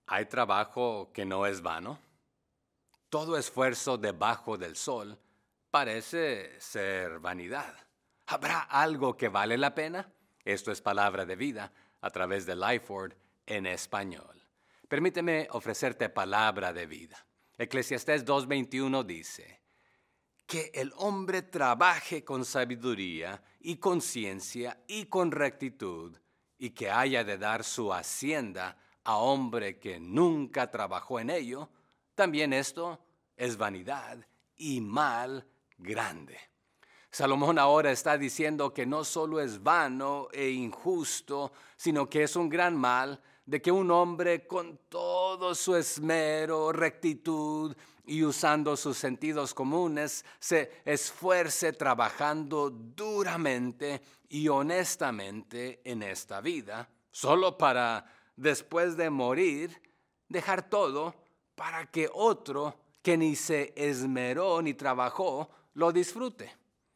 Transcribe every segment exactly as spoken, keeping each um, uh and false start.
¿Hay trabajo que no es vano? Todo esfuerzo debajo del sol parece ser vanidad. ¿Habrá algo que vale la pena? Esto es Palabra de Vida a través de Lifeword en español. Permíteme ofrecerte palabra de vida. Eclesiastés dos veintiuno dice, que el hombre trabaje con sabiduría y con ciencia y con rectitud, y que haya de dar su hacienda a hombre que nunca trabajó en ello, también esto es vanidad y mal grande. Salomón ahora está diciendo que no solo es vano e injusto, sino que es un gran mal de que un hombre con todo su esmero, rectitud y usando sus sentidos comunes se esfuerce trabajando duramente y honestamente en esta vida, solo para, después de morir, dejar todo para que otro que ni se esmeró ni trabajó lo disfrute.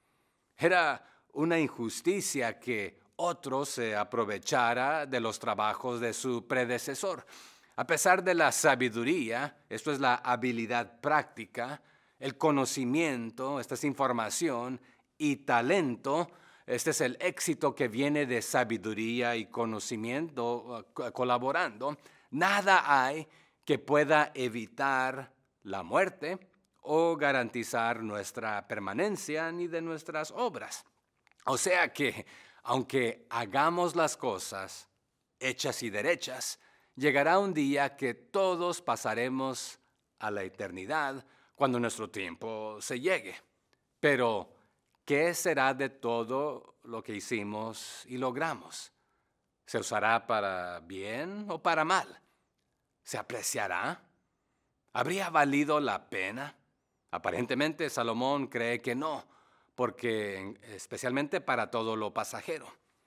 Era una injusticia que otro se aprovechara de los trabajos de su predecesor. A pesar de la sabiduría, esto es la habilidad práctica, el conocimiento, esta es información, y talento, este es el éxito que viene de sabiduría y conocimiento uh, colaborando, nada hay que pueda evitar la muerte o garantizar nuestra permanencia ni de nuestras obras. O sea que, aunque hagamos las cosas hechas y derechas, llegará un día que todos pasaremos a la eternidad cuando nuestro tiempo se llegue. Pero, ¿qué será de todo lo que hicimos y logramos? ¿Se usará para bien o para mal? ¿Se apreciará? ¿Habría valido la pena? Aparentemente Salomón cree que no, porque especialmente para todo lo pasajero.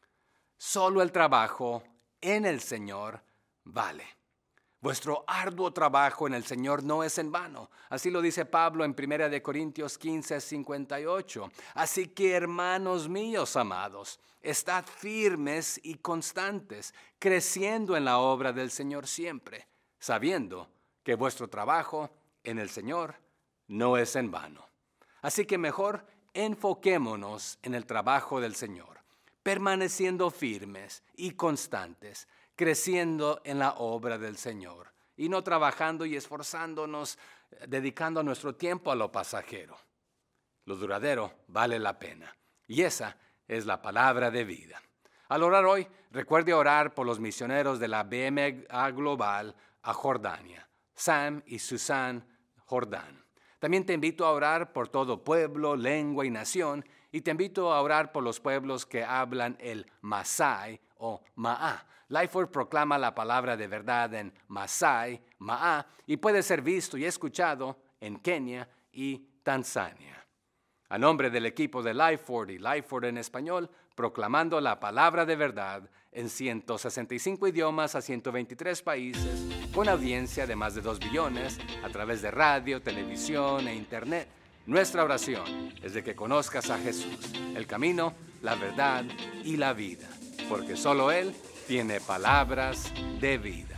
Solo el trabajo en el Señor vale. Vuestro arduo trabajo en el Señor no es en vano. Así lo dice Pablo en primera de Corintios quince, cincuenta y ocho. Así que, hermanos míos amados, estad firmes y constantes, creciendo en la obra del Señor siempre, sabiendo que vuestro trabajo en el Señor no es en vano. Así que mejor enfoquémonos en el trabajo del Señor, permaneciendo firmes y constantes, creciendo en la obra del Señor y no trabajando y esforzándonos, dedicando nuestro tiempo a lo pasajero. Lo duradero vale la pena y esa es la palabra de vida. Al orar hoy, recuerde orar por los misioneros de la B M A Global a Jordania, Sam y Susan Jordán. También te invito a orar por todo pueblo, lengua y nación, y te invito a orar por los pueblos que hablan el Masai o Ma'a. Lifeword proclama la palabra de verdad en Masai, Ma'a, y puede ser visto y escuchado en Kenia y Tanzania. A nombre del equipo de Lifeword y Lifeword en español, proclamando la palabra de verdad en ciento sesenta y cinco idiomas a ciento veintitrés países, con audiencia de más de dos billones a través de radio, televisión e internet. Nuestra oración es de que conozcas a Jesús, el camino, la verdad y la vida, porque solo Él tiene palabras de vida.